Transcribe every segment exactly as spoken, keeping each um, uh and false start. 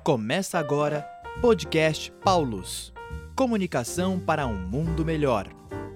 Começa agora Podcast Paulus. Comunicação para um mundo melhor.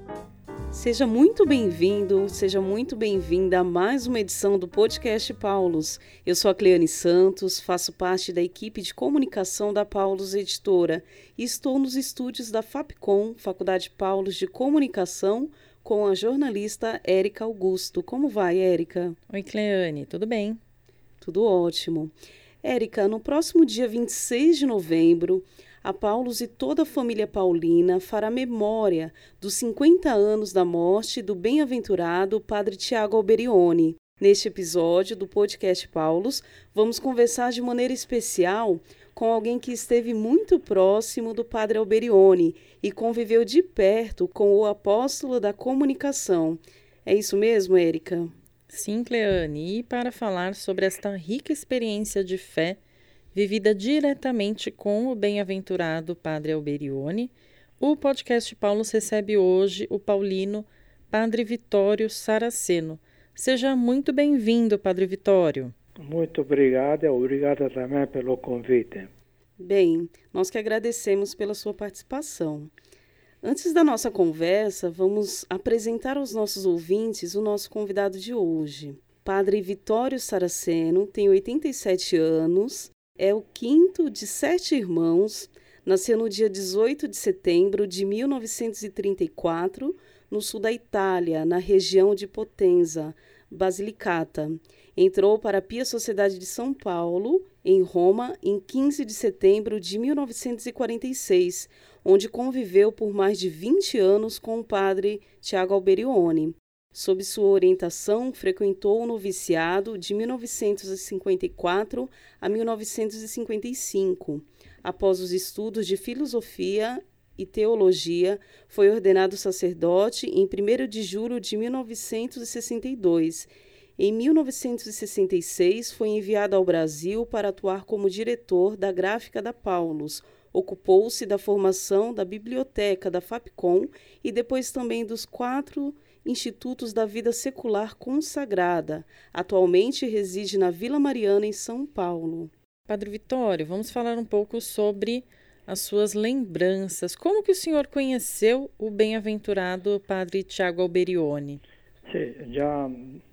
Seja muito bem-vindo, seja muito bem-vinda a mais uma edição do Podcast Paulus. Eu sou a Cleane Santos, faço parte da equipe de comunicação da Paulus Editora e estou nos estúdios da FAPCOM, Faculdade Paulus de Comunicação, com a jornalista Érica Augusto. Como vai, Érica? Oi, Cleane, tudo bem? Tudo ótimo. Érica, no próximo dia vinte e seis de novembro, a Paulus e toda a família paulina fará memória dos cinquenta anos da morte do bem-aventurado Padre Tiago Alberione. Neste episódio do podcast Paulus, vamos conversar de maneira especial com alguém que esteve muito próximo do Padre Alberione e conviveu de perto com o apóstolo da comunicação. É isso mesmo, Érica? Sim, Cleane, e para falar sobre esta rica experiência de fé vivida diretamente com o bem-aventurado Padre Alberione, o podcast Paulus recebe hoje o paulino Padre Vitório Saraceno. Seja muito bem-vindo, Padre Vitório. Muito obrigado e obrigada também pelo convite. Bem, nós que agradecemos pela sua participação. Antes da nossa conversa, vamos apresentar aos nossos ouvintes o nosso convidado de hoje. Padre Vitório Saraceno tem oitenta e sete anos, é o quinto de sete irmãos, nasceu no dia dezoito de setembro de mil novecentos e trinta e quatro, no sul da Itália, na região de Potenza, Basilicata. Entrou para a Pia Sociedade de São Paulo, em Roma, em quinze de setembro de mil novecentos e quarenta e seis, onde conviveu por mais de vinte anos com o padre Tiago Alberione. Sob sua orientação, frequentou o noviciado de mil novecentos e cinquenta e quatro a mil novecentos e cinquenta e cinco. Após os estudos de filosofia e teologia, foi ordenado sacerdote em primeiro de julho de mil novecentos e sessenta e dois. Em mil novecentos e sessenta e seis, foi enviado ao Brasil para atuar como diretor da Gráfica da Paulus. Ocupou-se da formação da biblioteca da FAPCOM e depois também dos quatro institutos da vida secular consagrada. Atualmente reside na Vila Mariana, em São Paulo. Padre Vitório, vamos falar um pouco sobre as suas lembranças. Como que o senhor conheceu o bem-aventurado Padre Tiago Alberione? Sim, já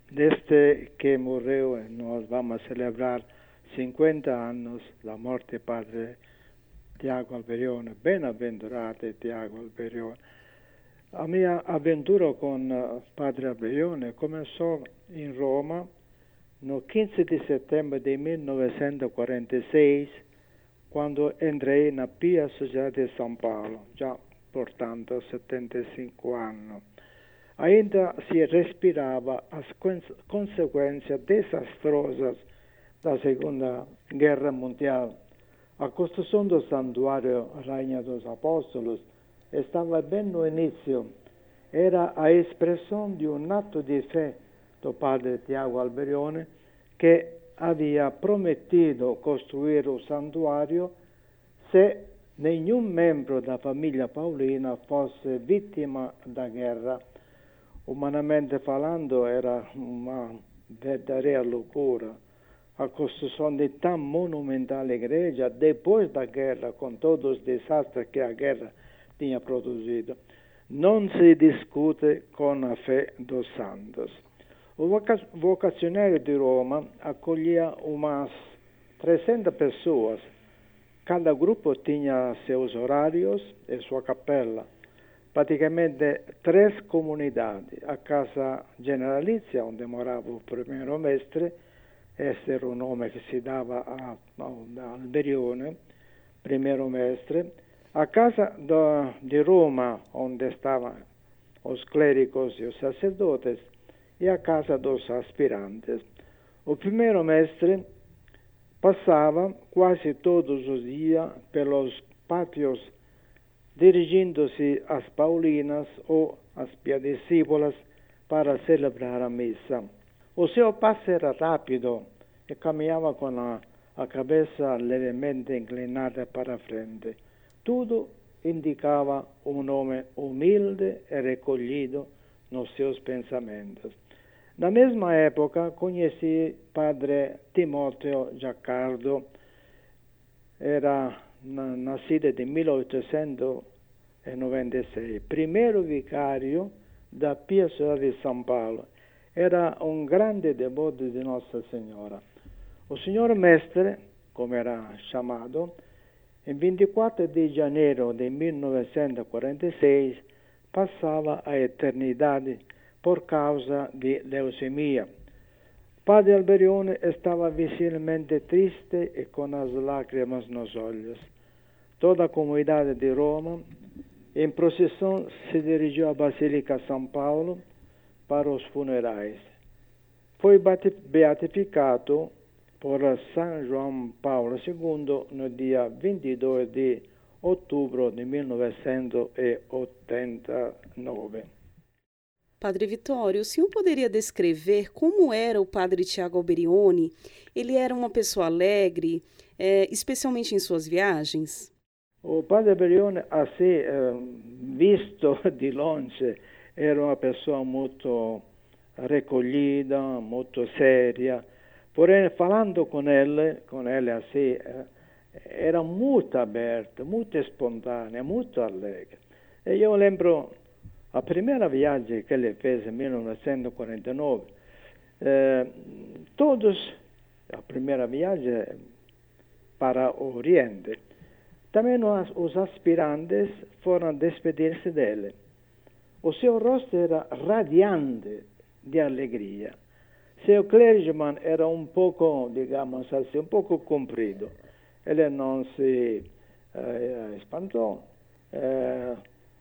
desde que morreu, nós vamos celebrar cinquenta anos da morte do Padre Tiago Alberione, bem-aventurado Tiago Alberione. A minha aventura com uh, Padre Alberione começou em Roma no quinze de setembro de mil novecentos e quarenta e seis, quando entrei na Pia Sociedade de São Paulo, já portanto setenta e cinco anos. Ainda se respirava as consequências desastrosas da Segunda Guerra Mundial. A construção do Santuário Rainha dos Apóstolos estava bem no início. Era a expressão de um ato de fé do padre Tiago Alberione, que havia prometido construir o santuário se nenhum membro da família paulina fosse vítima da guerra. Humanamente falando, era uma verdadeira loucura. A construção de tão monumental igreja depois da guerra, com todos os desastres que a guerra tinha produzido. Não se discute com a fé dos santos. O vocacionário de Roma acolhia umas trezentas pessoas. Cada grupo tinha seus horários e sua capela. Praticamente três comunidades. A Casa Generalizia, onde morava o primeiro mestre, esse era o nome que se dava a, a Alberione, primeiro mestre. A casa do, de Roma, onde estavam os clérigos e os sacerdotes, e a casa dos aspirantes. O primeiro mestre passava quase todos os dias pelos pátios, dirigindo-se às paulinas ou às piadiscípulas para celebrar a missa. O seu passo era rápido e caminhava com a, a cabeça levemente inclinada para a frente. Tudo indicava um homem humilde e recolhido nos seus pensamentos. Na mesma época, conheci padre Timóteo Giacardo, era na, nascida nel milleottocentonovantasei, primeiro vicario da Pia Ciudad di São Paulo. Era un grande devoto di Nostra Signora. Il signor Mestre, come era chiamato, il ventiquattro di gennaio del millenovecentoquarantasei passava a eternità per causa di leucemia. Padre Alberione stava visivelmente triste e con las lágrimas nos olhos. Toda a comunidade de Roma, em procissão, se dirigiu à Basílica São Paulo para os funerais. Foi beatificado por São João Paulo segundo no dia vinte e dois de outubro de millenovecentottantanove. Padre Vittorio, o senhor poderia descrever como era o Padre Tiago Alberione? Ele era uma pessoa alegre, é, especialmente em suas viagens? O Padre Alberione, assim, eh, visto de longe, era uma pessoa muito recolhida, muito séria. Porém, falando com ele, com ele assim, eh, era muito aberto, muito espontâneo, muito alegre. E eu lembro a primeira viagem que ele fez em millenovecentoquarantanove, eh, todos, a primeira viagem para o Oriente, também os, os aspirantes foram despedir-se dele. O seu rosto era radiante de alegria. Seu clergyman era um pouco, digamos assim, um pouco comprido. Ele não se eh, espantou, eh,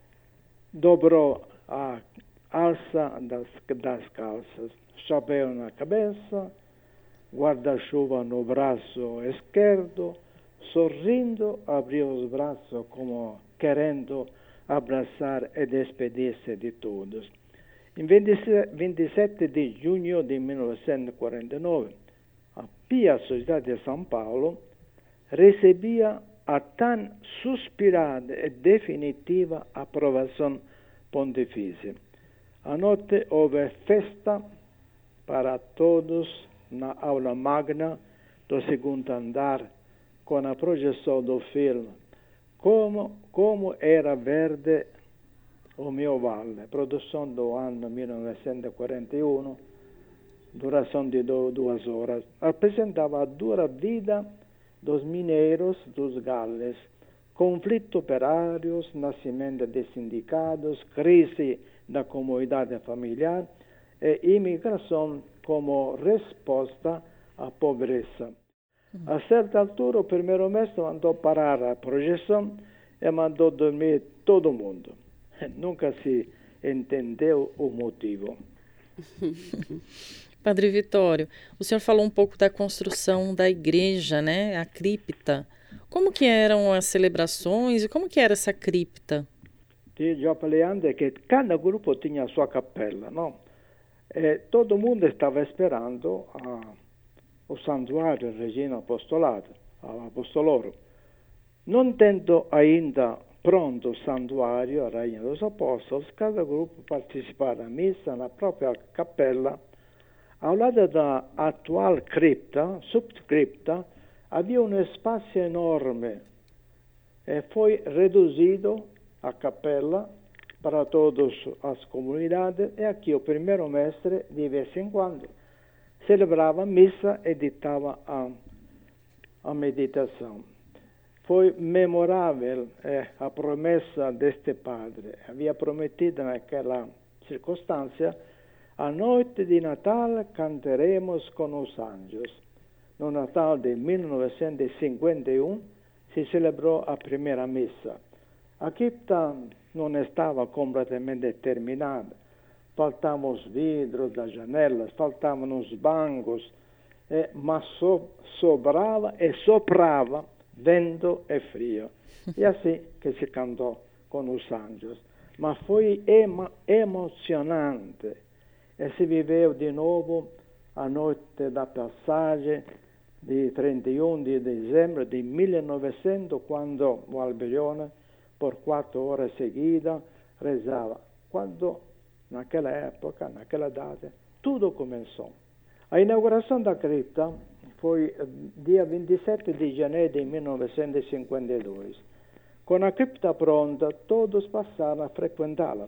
dobrou a alça das, das calças, chapéu na cabeça, guarda-chuva no braço esquerdo, sorrindo, abriu os braços como querendo abraçar e despedir-se de todos. Em vinte e sete de junho de millenovecentoquarantanove, a Pia Sociedade de São Paulo recebia a tão suspirada e definitiva aprovação pontifícia. À noite houve festa para todos na aula magna do segundo andar, com a projeção do filme Como, como Era Verde o Mio Valle, produção do ano millenovecentoquarantaun, duração de duas horas. Apresentava a dura vida dos mineiros dos Gales, conflito operários, nascimento de sindicatos, crise da comunidade familiar e imigração como resposta à pobreza. A certa altura, o primeiro mestre mandou parar a projeção e mandou dormir todo mundo. Nunca se entendeu o motivo. Padre Vittorio, o senhor falou um pouco da construção da igreja, né? A cripta. Como que eram as celebrações e como que era essa cripta? Eu falei antes que cada grupo tinha a sua capela, não? E todo mundo estava esperando a, o santuário Regina Apostolato, Apostolorum. Não tendo ainda pronto o santuário, a Rainha dos Apóstolos, cada grupo participava da missa na própria capela. Ao lado da atual cripta, subcripta, havia um espaço enorme e foi reduzido a capela para todas as comunidades e aqui o primeiro mestre, de vez em quando, celebrava a missa e ditava a, a meditação. Foi memorável eh, a promessa deste padre. Havia prometido naquela circunstância: a noite de Natal canteremos com os anjos. No Natal de millenovecentocinquantaun si celebrou a primeira missa. A cripta não estava completamente terminada. Faltavam os vidros das janelas, faltavam os bancos, eh, mas so, sobrava e soprava vento e frio. E assim que se cantou com os anjos. Mas foi emo, emocionante. E se viveu de novo a noite da passagem de trinta e um de dezembro de millenovecento, quando o Alberione, por quatro horas seguidas, rezava. Quando, naquela época, naquela data, tudo começou. A inauguração da cripta foi dia ventisette di janeiro di millenovecentocinquantadue. Com a cripta pronta, todos passaram a frequentá-la.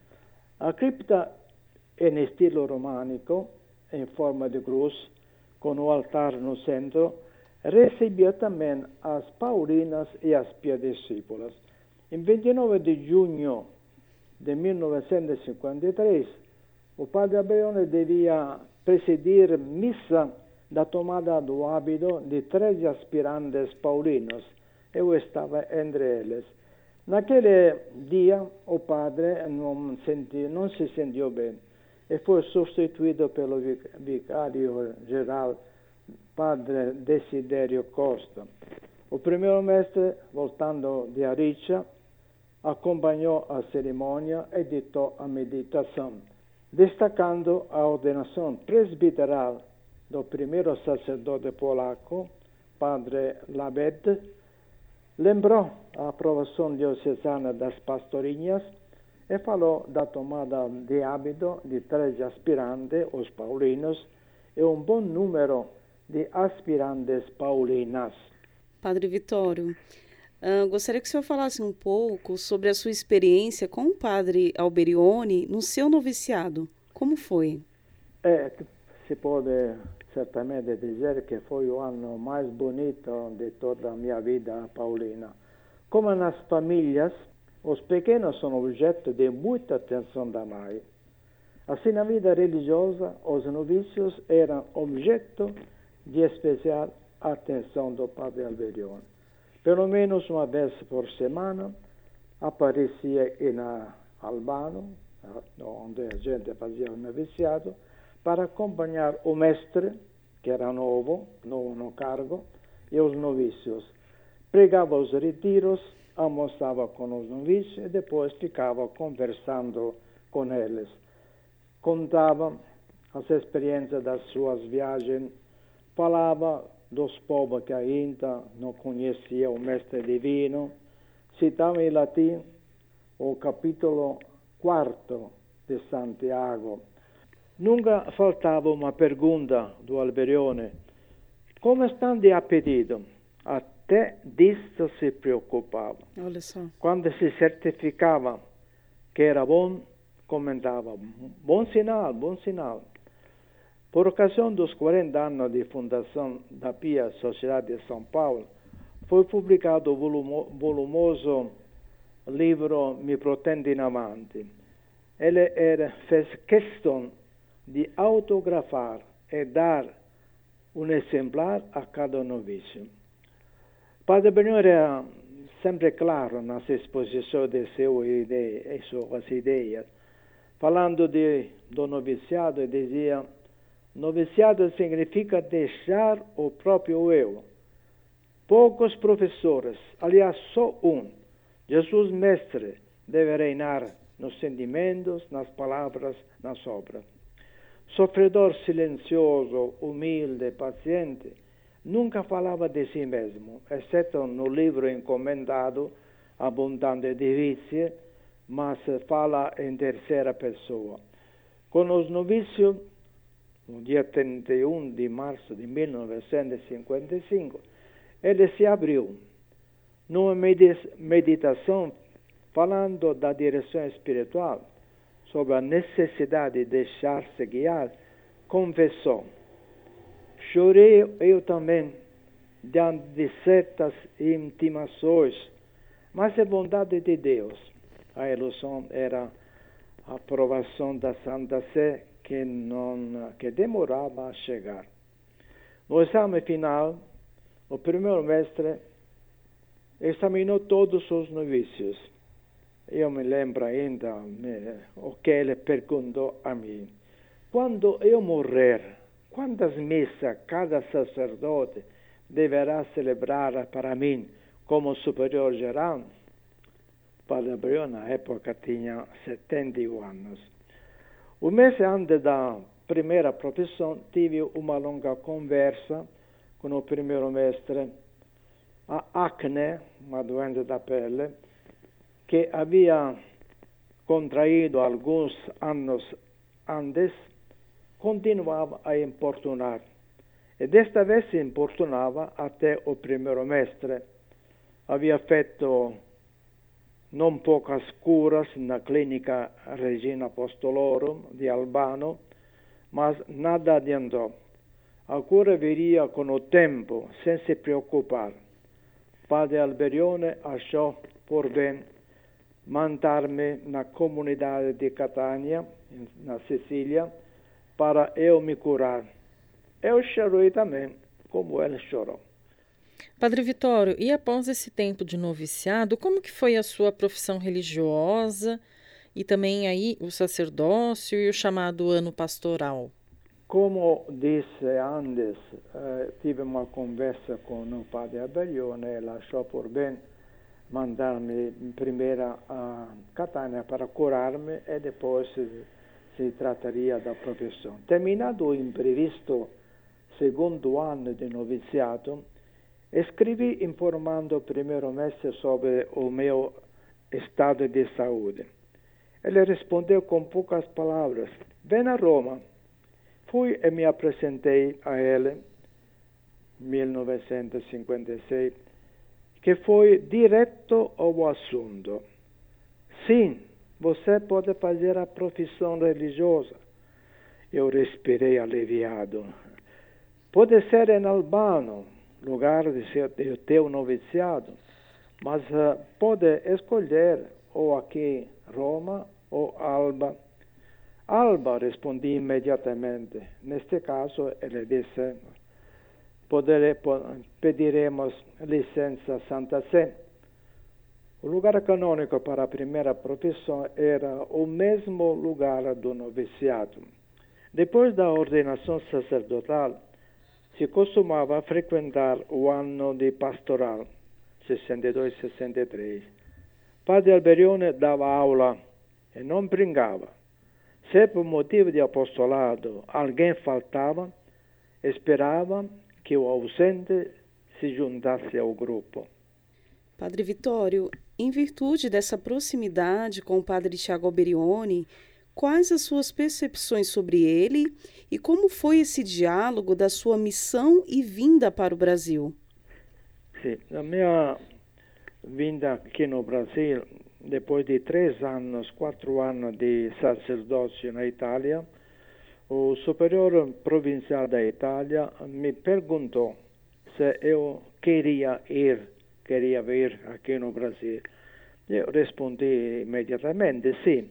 A cripta é em estilo românico, em forma de cruz, com o altar no centro, recebia também as paulinas e as piediscípulas. Em vinte e nove de junho de millenovecentocinquantatré, o padre Alberione devia presidir missa da tomada do hábito de treze aspirantes paulinos. Eu estava entre eles. Naquele dia, o padre não, senti, não se sentiu bem e foi substituído pelo vicário-geral, padre Desidério Costa. O primeiro mestre, voltando de Aricia, acompanhou a cerimônia e ditou a meditação, destacando a ordenação presbiteral do primeiro sacerdote polaco, padre Labed. Lembrou a aprovação diocesana das pastorinhas e falou da tomada de hábito de treze aspirantes, os paulinos, e um bom número de aspirantes paulinas. Padre Vitório, uh, gostaria que o senhor falasse um pouco sobre a sua experiência com o padre Alberione no seu noviciado. Como foi? É, se pode certamente dizer que foi o ano mais bonito de toda a minha vida paulina. Como nas famílias, os pequenos são objeto de muita atenção da mãe. Assim, na vida religiosa, os novícios eram objeto de especial atenção do padre Alberione. Pelo menos uma vez por semana, aparecia em Albano, onde a gente fazia o noviciado, para acompanhar o mestre, que era novo, novo no cargo, e os novícios. Pregava os retiros, almoçava com os novícios e depois ficava conversando com eles. Contava as experiências das suas viagens, falava dos povos que ainda não conheciam o mestre divino, citava em latim o capítulo quarto de Santiago. Nunca faltava uma pergunta do Alberione: como estão de apetite? Até disso se preocupava. Olha só. Quando se certificava que era bom, comentava: bom sinal, bom sinal. Por ocasião dos quarenta anos de fundação da Pia Sociedade de São Paulo, foi publicado o volumo, volumoso livro Me Protende in Avanti. Ele era, fez questão de autografar e dar um exemplar a cada novício. Padre Alberione era sempre claro nas exposições de suas ideias, suas ideias. Falando de, do noviciado, ele dizia: noviciado significa deixar o próprio eu. Poucos professores, aliás, só um, Jesus Mestre, deve reinar nos sentimentos, nas palavras, nas obras. Sofredor silencioso, humilde, paciente, nunca falava de si mesmo, exceto no livro encomendado, Abundante de Vici, mas fala em terceira pessoa. Com os novícios, no dia trinta e um de março de millenovecentos e cinquenta e cinco, ele se abriu numa meditação falando da direção espiritual, sobre a necessidade de deixar-se guiar, confessou: chorei eu também diante de certas intimações, mas é bondade de Deus. A ilusão era a aprovação da Santa Sé que, não, que demorava a chegar. No exame final, o primeiro mestre examinou todos os novícios. Eu me lembro ainda me, o que ele perguntou a mim: quando eu morrer, quantas missas cada sacerdote deverá celebrar para mim como superior geral? Padre Alberione, na época, tinha setenta e um anos. Um mês antes da primeira profissão, tive uma longa conversa com o primeiro mestre. A acne, uma doença da pele, que havia contraído alguns anos antes, continuava a importunar. E desta vez si importunava até o primeiro mestre. Havia feito non poucas curas na clínica Regina Apostolorum di Albano, mas nada adiantou. A cura viria com o tempo, sem se preocupar. Padre Alberione achou por bem mandar-me na comunidade de Catania, na Sicília, para eu me curar. Eu chorei também, como ele chorou. Padre Vitório, e após esse tempo de noviciado, como que foi a sua profissão religiosa e também aí o sacerdócio e o chamado ano pastoral? Como disse antes, eh, tive uma conversa com o Padre Alberione, ele achou por bem mandar-me primeiro a Catania para curar-me e depois se, se trataria da profissão. Terminado o imprevisto segundo ano de noviciato, escrevi informando o primeiro mestre sobre o meu estado de saúde. Ele respondeu com poucas palavras: "Vem a Roma." Fui e me apresentei a ele, em mil novecentos e cinquenta e seis, que foi direto ao assunto. Sim, você pode fazer a profissão religiosa. Eu respirei aliviado. Pode ser em Albano, lugar de, seu, de teu noviciado, mas uh, pode escolher ou aqui Roma ou Alba. Alba, respondi imediatamente. Neste caso, ele disse, podere, pediremos licença Santa Sé. O lugar canônico para a primeira profissão era o mesmo lugar do noviciado. Depois da ordenação sacerdotal, se costumava frequentar o ano de pastoral, sessenta e dois sessenta e três. Padre Alberione dava aula e não brincava. Se por motivo de apostolado alguém faltava, esperava que o ausente se juntasse ao grupo. Padre Vitório, em virtude dessa proximidade com o Padre Tiago Alberione, quais as suas percepções sobre ele e como foi esse diálogo da sua missão e vinda para o Brasil? Sim, a minha vinda aqui no Brasil, depois de três anos, quatro anos de sacerdócio na Itália, o superior provincial da Itália me perguntou se eu queria ir, queria vir aqui no Brasil. Eu respondi imediatamente sim.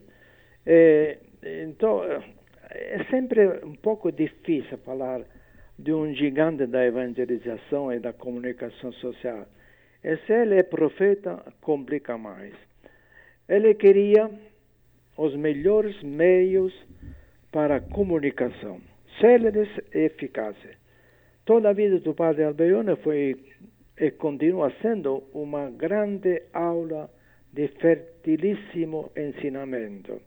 E, então, é sempre um pouco difícil falar de um gigante da evangelização e da comunicação social. E se ele é profeta, complica mais. Ele queria os melhores meios para a comunicação, céleres e eficazes. Toda a vida do Padre Alberione foi e continua sendo uma grande aula de fertilíssimo ensinamento.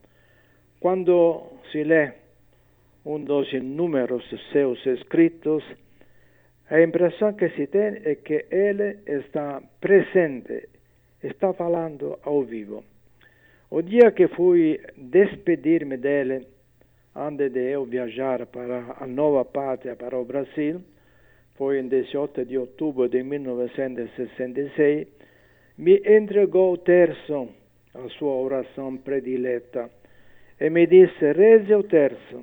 Quando se lê um dos inúmeros seus escritos, a impressão que se tem é que ele está presente, está falando ao vivo. O dia que fui despedir-me dele, antes de eu viajar para a nova pátria, para o Brasil, foi em dezoito de outubro de mil novecentos e sessenta e seis, me entregou o terço, a sua oração predileta, e me disse, reze o terço.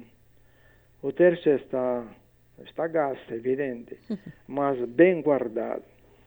O terço está, está gasto, evidente, mas bem guardado.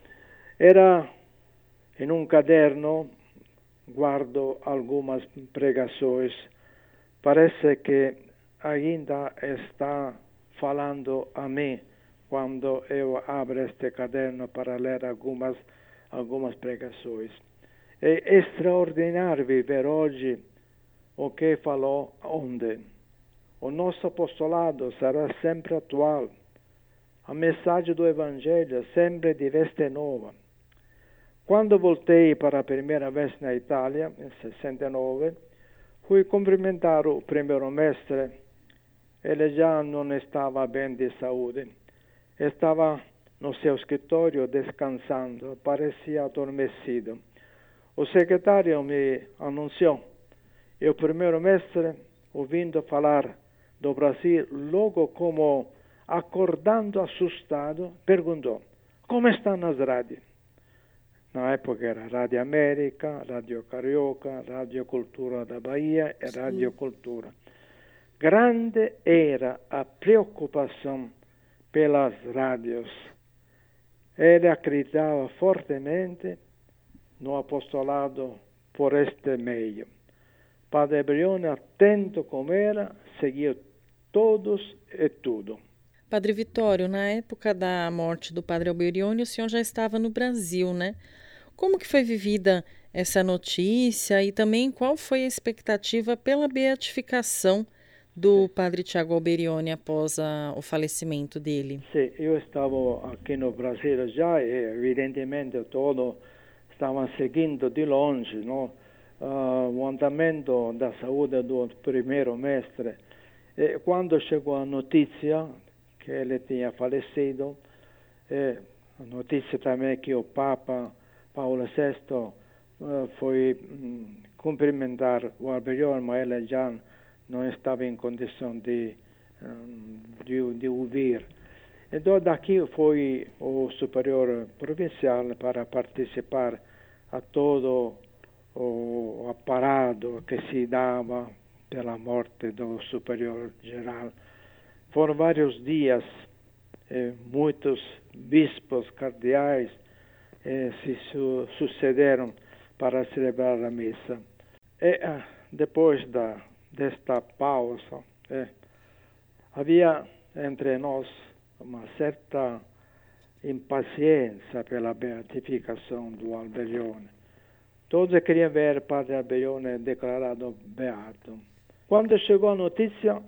Era em um caderno, guardo algumas pregações, parece que ainda está falando a mim quando eu abro este caderno para ler algumas, algumas pregações. É extraordinário viver hoje o que falou ontem. O nosso apostolado será sempre atual. A mensagem do Evangelho sempre de veste nova. Quando voltei para a primeira vez na Itália, em sessenta e nove, fui cumprimentar o primeiro mestre. Ele já não estava bem de saúde. Estava no seu escritório descansando, parecia adormecido. O secretário me anunciou. E o primeiro mestre, ouvindo falar do Brasil, logo como acordando assustado, perguntou: como estão as rádios? Na época era Rádio América, Rádio Carioca, Rádio Cultura da Bahia e Rádio Cultura. Grande era a preocupação pelas rádios. Ele acreditava fortemente no apostolado por este meio. Padre Alberione, atento como era, seguiu todos e tudo. Padre Vitório, na época da morte do Padre Alberione, o senhor já estava no Brasil, né? Como que foi vivida essa notícia e também qual foi a expectativa pela beatificação do Padre Tiago Alberione após a, o falecimento dele? Sim, eu estava aqui no Brasil já e evidentemente todos estavam seguindo de longe, não? Uh, o andamento da saúde do primeiro mestre. E quando chegou a notícia que ele tinha falecido, e a notícia também que o Papa Paulo sexto uh, foi um, cumprimentar o Alberione, mas ele já não estava em condição de, um, de, de ouvir. Então daqui foi o superior provincial para participar a todo o aparato que se dava pela morte do superior geral. Foram vários dias, eh, muitos bispos cardeais eh, se su sucederam para celebrar a missa. E eh, depois da, desta pausa, eh, havia entre nós uma certa impaciência pela beatificação do Alberione. Todos queriam ver Padre Alberione declarado beato. Quando chegou a notícia,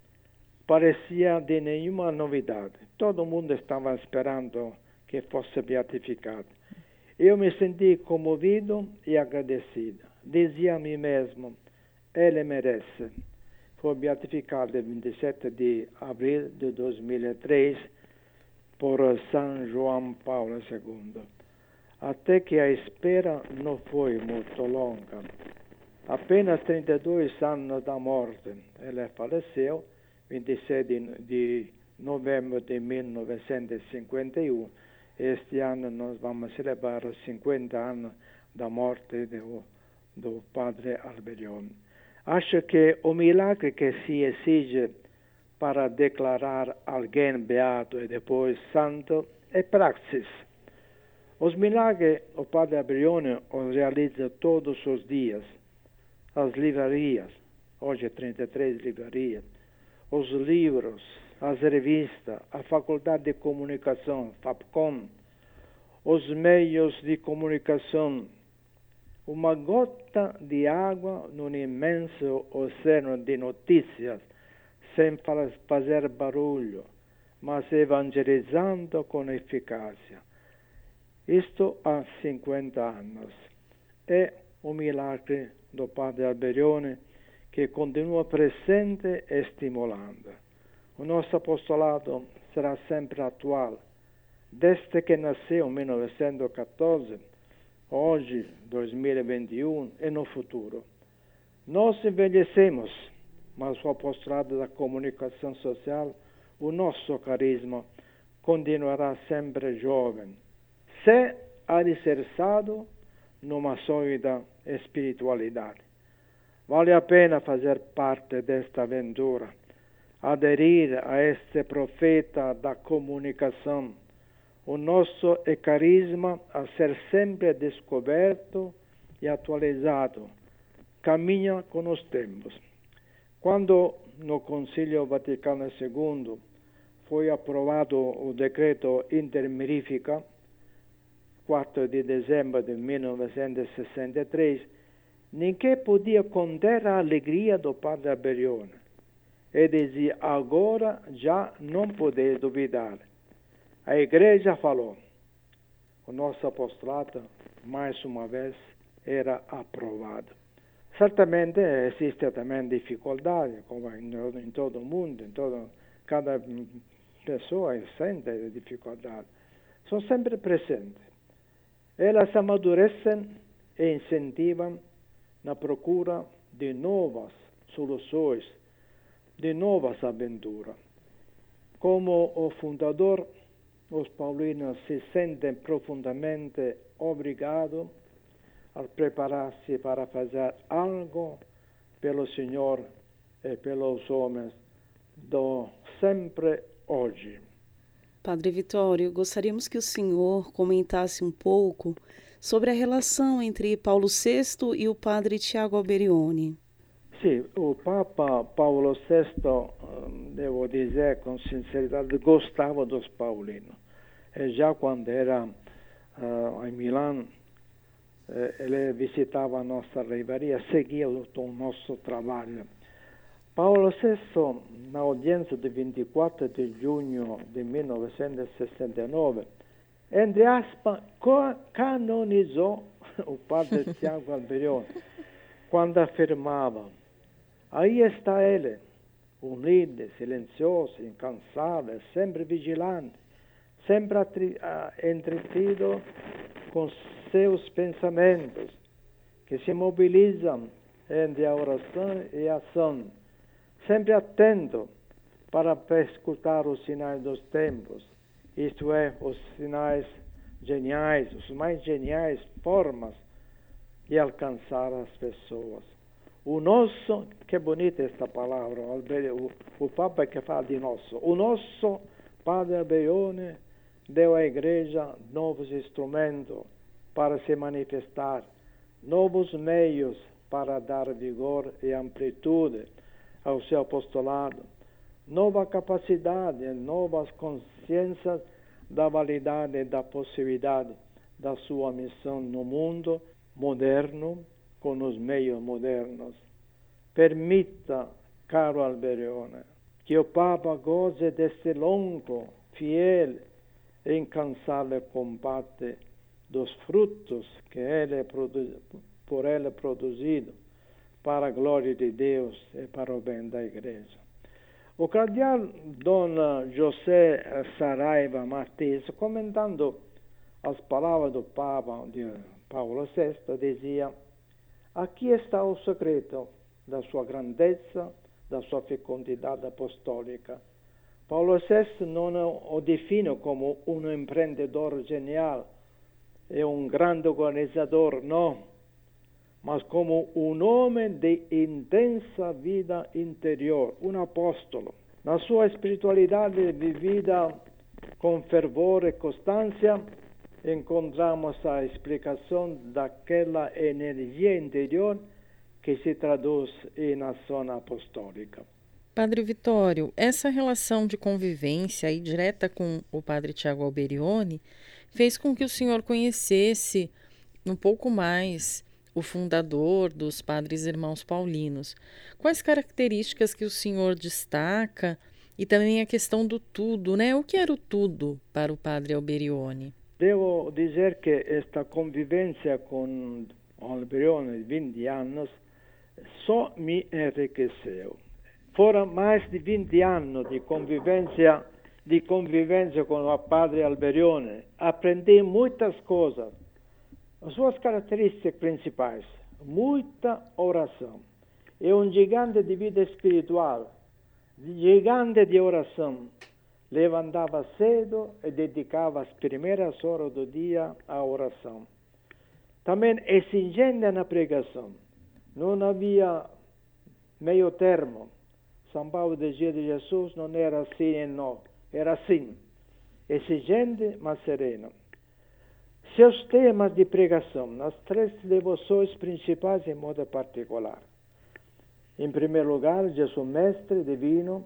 parecia de nenhuma novidade. Todo mundo estava esperando que fosse beatificado. Eu me senti comovido e agradecido. Dizia a mim mesmo: ele merece. Foi beatificado em vinte e sete de abril de dois mil e três por São João Paulo segundo. Até que a espera não foi muito longa. Apenas trinta e dois anos da morte. Ele faleceu vinte e sete de novembro de mil novecentos e cinquenta e um. Este ano nós vamos celebrar os cinquenta anos da morte do, do Padre Alberione. Acho que o milagre que se exige para declarar alguém beato e depois santo é praxis. Os milagres o Padre Alberione os realiza todos os dias. As livrarias, hoje trinta e três livrarias, os livros, as revistas, a Faculdade de Comunicação, FAPCOM, os meios de comunicação, uma gota de água num imenso oceano de notícias, sem fazer barulho, mas evangelizando com eficácia. Isto há cinquenta anos. É o milagre do Padre Alberione que continua presente e estimulando. O nosso apostolado será sempre atual. Desde que nasceu em mil novecentos e quatorze, hoje, dois mil e vinte e um, e no futuro. Nós envelhecemos, mas o apostolado da comunicação social, o nosso carisma, continuará sempre jovem, se alicerçado numa sólida espiritualidade. Vale a pena fazer parte desta aventura, aderir a este profeta da comunicação. O nosso carisma a ser sempre descoberto e atualizado, caminha com os tempos. Quando no Concílio Vaticano segundo foi aprovado o decreto Intermirifica, quatro de dezembro de mil novecentos e sessenta e três, ninguém podia conter a alegria do Padre Alberione. E dizia: agora já não podeis duvidar. A Igreja falou. O nosso apostolado, mais uma vez, era aprovado. Certamente existe também dificuldade, como em, em todo o mundo, em todo, cada pessoa sente dificuldade. São sempre presentes. Elas amadurecem e incentivam na procura de novas soluções, de novas aventuras. Como o fundador, os paulinos se sentem profundamente obrigados a preparar-se para fazer algo pelo Senhor e pelos homens do sempre hoje. Padre Vitório, gostaríamos que o senhor comentasse um pouco sobre a relação entre Paulo sexto e o padre Tiago Alberione. Sim, o Papa Paulo sexto, devo dizer com sinceridade, gostava dos paulinos. E já quando era uh, em Milão, ele visitava a nossa livraria, seguia o, o nosso trabalho. Paulo sexto, na audiência de vinte e quatro de junho de mil novecentos e sessenta e nove, entre aspas, canonizou o padre Tiago Alberione, quando afirmava: aí está ele, unido, silencioso, incansável, sempre vigilante, sempre entretido com seus pensamentos, que se mobilizam entre a oração e a ação, sempre atento para escutar os sinais dos tempos, isto é, os sinais geniais, os mais geniais formas de alcançar as pessoas. O nosso, que bonita esta palavra, o, o Papa que fala de nosso, o nosso Padre Alberione deu à Igreja novos instrumentos para se manifestar, novos meios para dar vigor e amplitude ao seu apostolado, nova capacidade, novas consciências da validade e da possibilidade da sua missão no mundo moderno, com os meios modernos. Permita, caro Alberione, que o Papa goze deste longo, fiel e incansável combate dos frutos que ele por ele produzido para a glória de Deus e para o bem da Igreja. O cardeal Dom José Saraiva Martins, comentando as palavras do Papa de Paulo sexto, dizia: aqui está o segredo da sua grandeza, da sua fecundidade apostólica. Paulo sexto não o define como um empreendedor genial e um grande organizador, não, mas como um homem de intensa vida interior, um apóstolo. Na sua espiritualidade vivida com fervor e constância, encontramos a explicação daquela energia interior que se traduz em ação apostólica. Padre Vitório, essa relação de convivência aí direta com o padre Tiago Alberione fez com que o senhor conhecesse um pouco mais o fundador dos Padres Irmãos Paulinos. Quais características que o senhor destaca e também a questão do tudo, né? O que era o tudo para o padre Alberione? Devo dizer que esta convivência com Alberione de vinte anos só me enriqueceu. Foram mais de vinte anos de convivência, de convivência com o padre Alberione. Aprendi muitas coisas. As suas características principais: muita oração. É um gigante de vida espiritual, gigante de oração. Levantava cedo e dedicava as primeiras horas do dia à oração. Também exigente na pregação. Não havia meio termo. São Paulo dizia de Jesus, não era sim e não, era sim. Exigente, mas sereno. Seus temas de pregação, nas três devoções principais em modo particular. Em primeiro lugar, Jesus Mestre Divino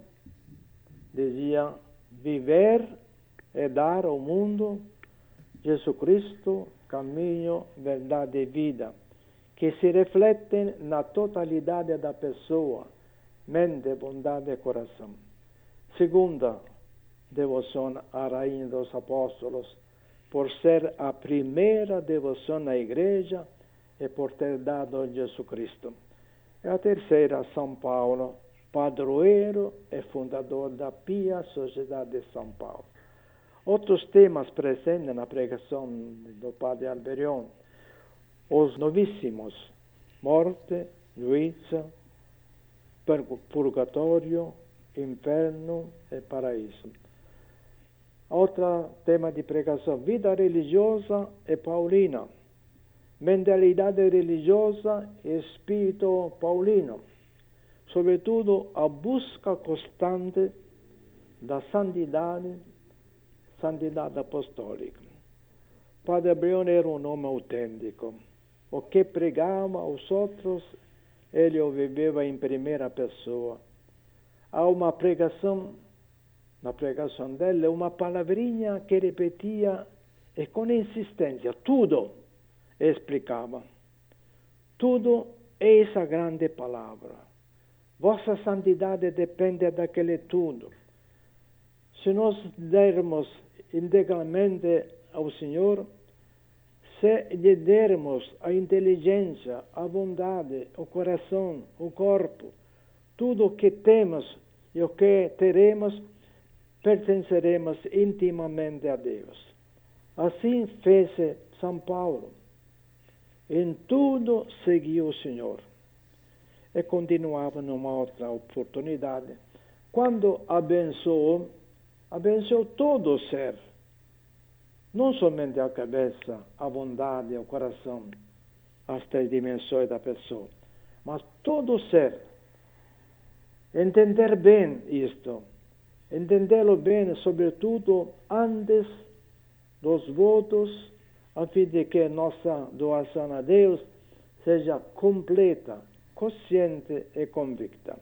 dizia: viver e dar ao mundo Jesus Cristo, caminho, verdade e vida, que se refletem na totalidade da pessoa, mente, bondade e coração. Segunda devoção à Rainha dos Apóstolos, por ser a primeira devoção na Igreja e por ter dado Jesus Cristo. E a terceira, São Paulo, padroeiro e fundador da Pia Sociedade de São Paulo. Outros temas presentes na pregação do padre Alberione: os novíssimos, morte, juízo, purgatório, inferno e paraíso. Outro tema de pregação, vida religiosa e paulina. Mentalidade religiosa e espírito paulino. Sobretudo a busca constante da santidade, santidade apostólica. Padre Alberoni era um homem autêntico. O que pregava aos outros, ele o viveva em primeira pessoa. Há uma pregação, na pregação dele, uma palavrinha que repetia e com insistência, tudo explicava. Tudo é essa grande palavra. Vossa santidade depende daquele tudo. Se nós dermos integralmente ao Senhor, se lhe dermos a inteligência, a bondade, o coração, o corpo, tudo o que temos e o que teremos, pertenceremos intimamente a Deus. Assim fez São Paulo. Em tudo seguiu o Senhor. E continuava numa outra oportunidade. Quando abençoou, abençoou todo o ser. Não somente a cabeça, a bondade, o coração, as três dimensões da pessoa, mas todo o ser. Entender bem isto, entendê-lo bem, sobretudo antes dos votos, a fim de que nossa doação a Deus seja completa, consciente e convicta.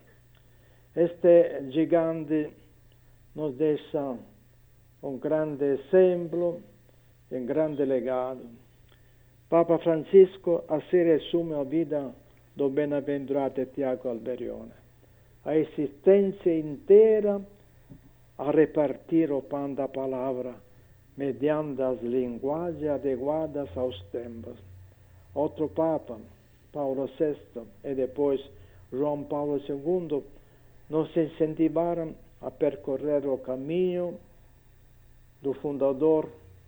Este gigante nos deixa um grande exemplo, um grande legado. Papa Francisco assim resume a vida do bem-aventurado Tiago Alberione. A existência inteira a repartir o pão da palavra mediante as linguagens adequadas aos tempos. Outro Papa, Paulo sexto, e depois João Paulo segundo, nos incentivaram a percorrer o caminho do fundador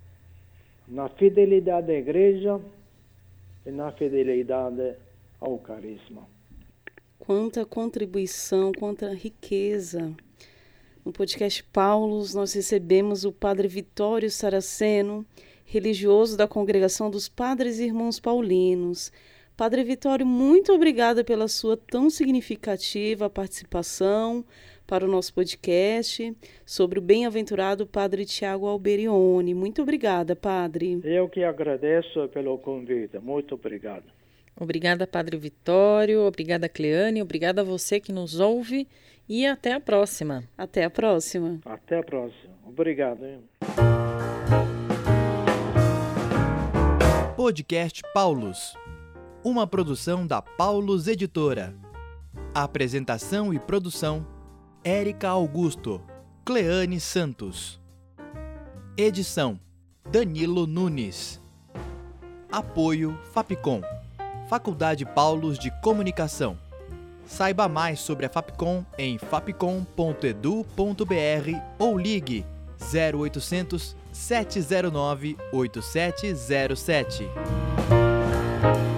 na fidelidade à Igreja e na fidelidade ao carisma. Quanta contribuição, quanta riqueza. No podcast Paulos, nós recebemos o Padre Vitório Saraceno, religioso da Congregação dos Padres e Irmãos Paulinos. Padre Vitório, muito obrigada pela sua tão significativa participação para o nosso podcast sobre o bem-aventurado Padre Tiago Alberione. Muito obrigada, Padre. Eu que agradeço pelo convite. Muito obrigado. Obrigada, Padre Vitório. Obrigada, Cleane. Obrigada a você que nos ouve. E até a próxima. Até a próxima. Até a próxima. Obrigado. Hein? Podcast Paulos. Uma produção da Paulos Editora. Apresentação e produção: Érica Augusto, Cleane Santos. Edição: Danilo Nunes. Apoio Fapcom, Faculdade Paulos de Comunicação. Saiba mais sobre a Fapcom em fapcom ponto edu ponto br ou ligue zero oitocentos, sete zero nove, oito sete zero sete.